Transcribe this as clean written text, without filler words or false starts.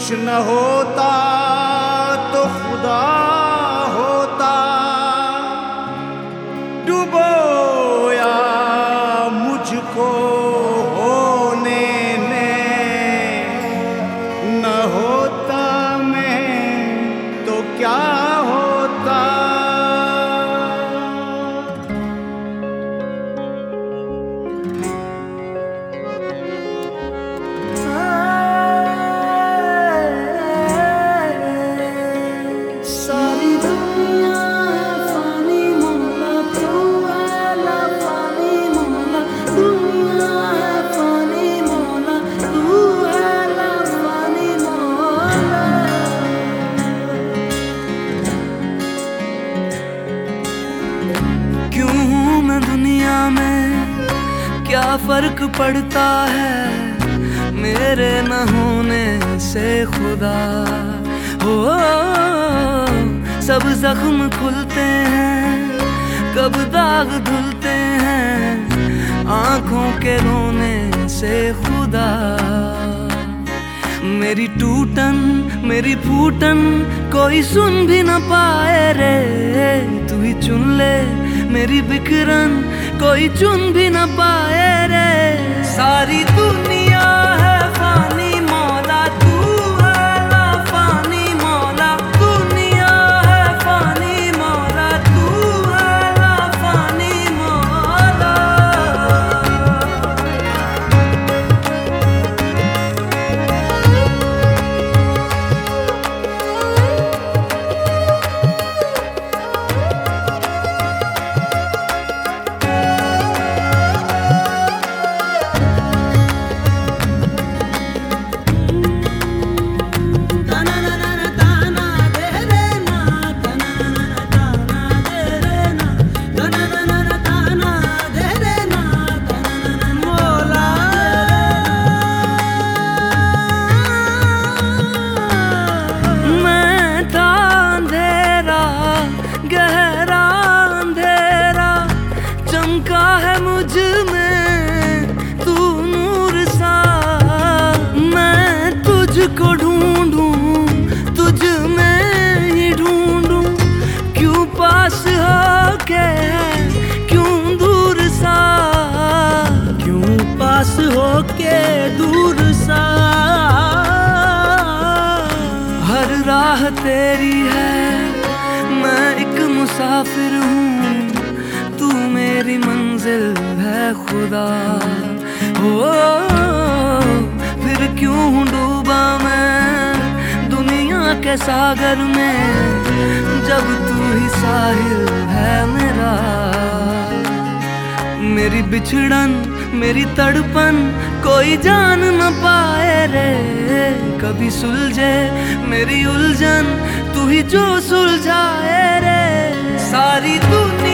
कुछ न होता तो खुदा होता, डुबोया मुझको होने ने, न होता मैं तो क्या होता। दुनिया में क्या फर्क पड़ता है मेरे न होने से खुदा हो। सब जख्म खुलते हैं, कब दाग धुलते हैं आंखों के रोने से खुदा। मेरी टूटन मेरी फूटन कोई सुन भी न पाए रे, तू ही चुन ले मेरी बिखरन कोई चुन भी न पाए रे। सारी दुनिया है फानी मौला तू है ना फानी मौला, दुनिया है फानी मौला तू है ना फानी मौला। को ढूंढूं तुझ में ही ढूंढूं, क्यों पास होके क्यों दूर सा, क्यों पास होके दूर सा। हर राह तेरी है मैं एक मुसाफिर हूँ, तू मेरी मंजिल है खुदा हो। फिर क्यों डूबा मैं दुनिया के सागर में, जब तू ही साहिल है मेरा। मेरी बिछड़न मेरी तड़पन कोई जान न पाए रे, कभी सुलझे मेरी उलझन तू ही जो सुलझाए रे। सारी दुनिया